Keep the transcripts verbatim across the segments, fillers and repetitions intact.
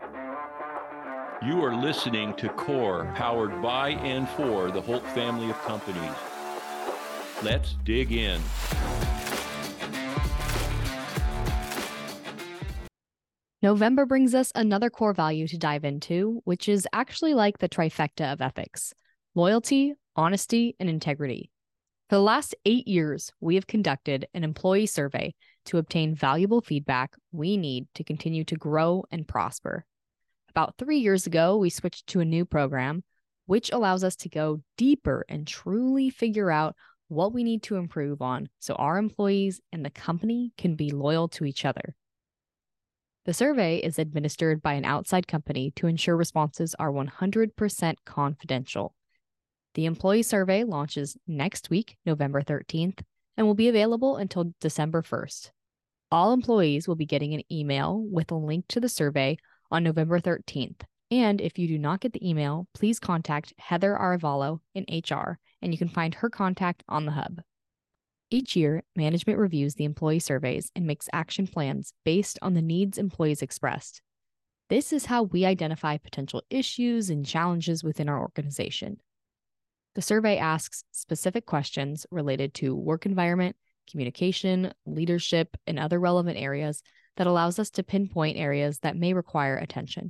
You are listening to Core, powered by and for the Holt family of companies. Let's dig in. November brings us another core value to dive into, which is actually like the trifecta of ethics: loyalty, honesty, and integrity. For the last eight years, we have conducted an employee survey to obtain valuable feedback we need to continue to grow and prosper. About three years ago, we switched to a new program, which allows us to go deeper and truly figure out what we need to improve on so our employees and the company can be loyal to each other. The survey is administered by an outside company to ensure responses are one hundred percent confidential. The employee survey launches next week, November thirteenth, and will be available until December first. All employees will be getting an email with a link to the survey on November thirteenth. And if you do not get the email, please contact Heather Aravallo in H R, and you can find her contact on the hub. Each year, management reviews the employee surveys and makes action plans based on the needs employees expressed. This is how we identify potential issues and challenges within our organization. The survey asks specific questions related to work environment, communication, leadership, and other relevant areas that allows us to pinpoint areas that may require attention.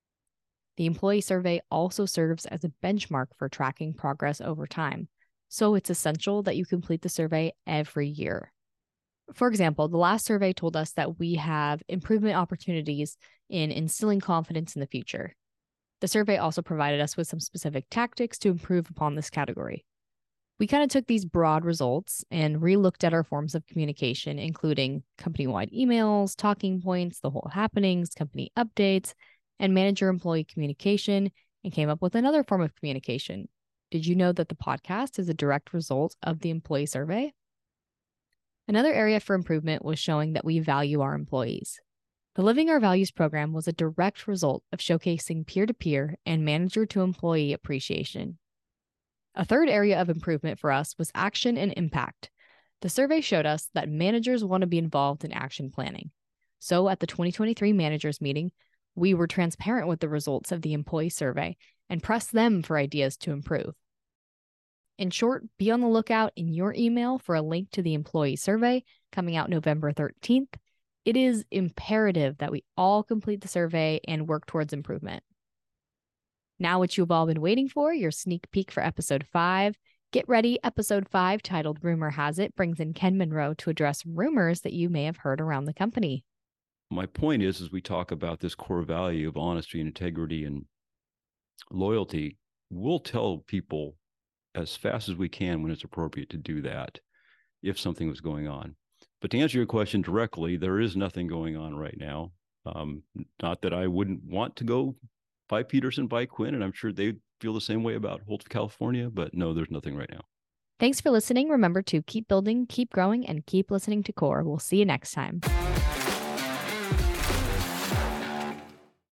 The employee survey also serves as a benchmark for tracking progress over time, so it's essential that you complete the survey every year. For example, the last survey told us that we have improvement opportunities in instilling confidence in the future. The survey also provided us with some specific tactics to improve upon this category. We kind of took these broad results and re-looked at our forms of communication, including company-wide emails, talking points, the whole happenings, company updates, and manager-employee communication, and came up with another form of communication. Did you know that the podcast is a direct result of the employee survey? Another area for improvement was showing that we value our employees. The Living Our Values program was a direct result of showcasing peer-to-peer and manager-to-employee appreciation. A third area of improvement for us was action and impact. The survey showed us that managers want to be involved in action planning. So at the twenty twenty-three managers meeting, we were transparent with the results of the employee survey and pressed them for ideas to improve. In short, be on the lookout in your email for a link to the employee survey coming out November thirteenth. It is imperative that we all complete the survey and work towards improvement. Now what you've all been waiting for, your sneak peek for episode five. Get ready, episode five, titled Rumor Has It, brings in Ken Monroe to address rumors that you may have heard around the company. My point is, as we talk about this core value of honesty and integrity and loyalty, we'll tell people as fast as we can when it's appropriate to do that if something was going on. But to answer your question directly, there is nothing going on right now. Um, not that I wouldn't want to go by Peterson, by Quinn, and I'm sure they feel the same way about Holt, California, but no, there's nothing right now. Thanks for listening. Remember to keep building, keep growing, and keep listening to Core. We'll see you next time.